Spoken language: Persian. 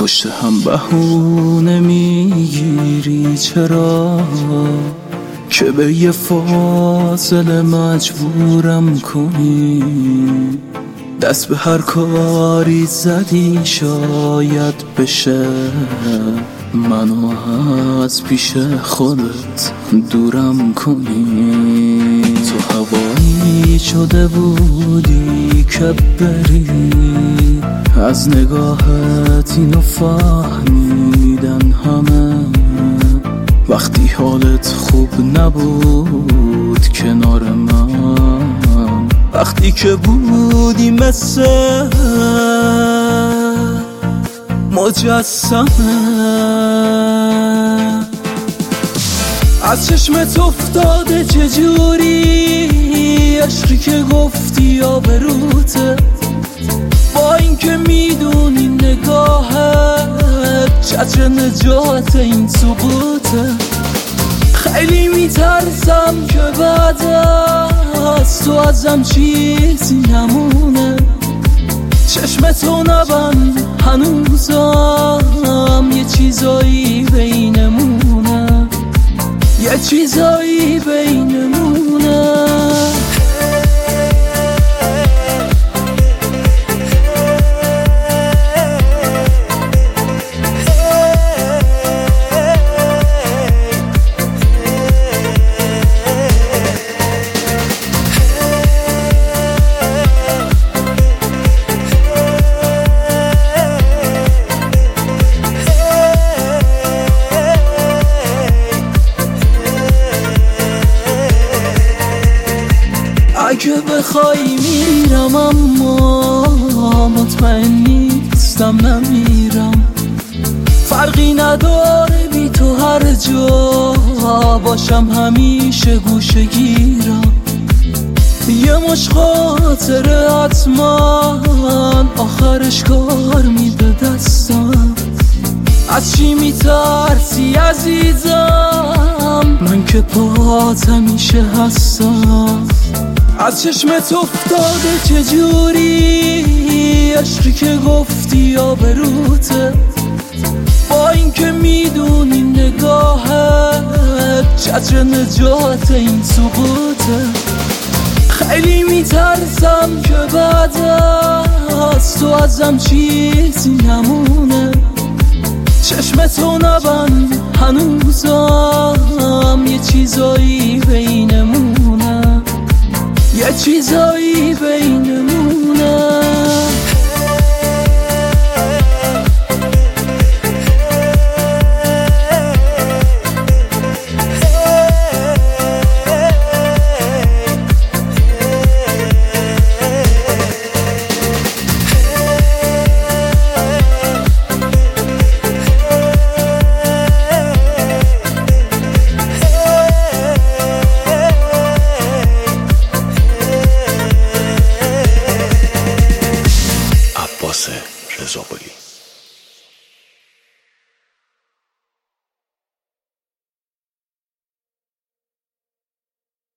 پشت هم بهونه میگیری چرا که به یه فاصله مجبورم کنی؟ دست به هر کاری زدی شاید بشه منو از پیش خودت دورم کنی. تو هوایی شده بودی که بری، از نگاهت اینو فهمیدن همه. وقتی حالت خوب نبود کنار من، وقتی که بودی مثل مجسمه، از چشمت افتاده چجوری عشقی که گفتی آبروته، با اینکه میدونی نگاهت چتر نجات این سقوطه. خیلی میترسم که بعد از تو ازم چیزی نمونه، چشمتو نبند هنوزم یه چیزایی بینمونه، یه چیزایی بینمونه. اگه بخوای میرم اما مطمئن نیستم نمیرم، فرقی نداره بی تو هر جا باشم همیشه گوشه گیرم. یه مش خاطره حتما آخرش کار میده دستم. از چی میترسی عزیزم؟ من که پات همیشه هستم. از چشمت افتاده چجوری عشقی که گفتی آبروته، با اینکه میدونی نگاهت چتر نجات این سقوطه. خیلی میترسم که بعد از تو ازم چیزی نمونه، چشمتو نبند هنوزم یه چیزایی بینمونه، یه چیزایی بینمونه. رضا قلی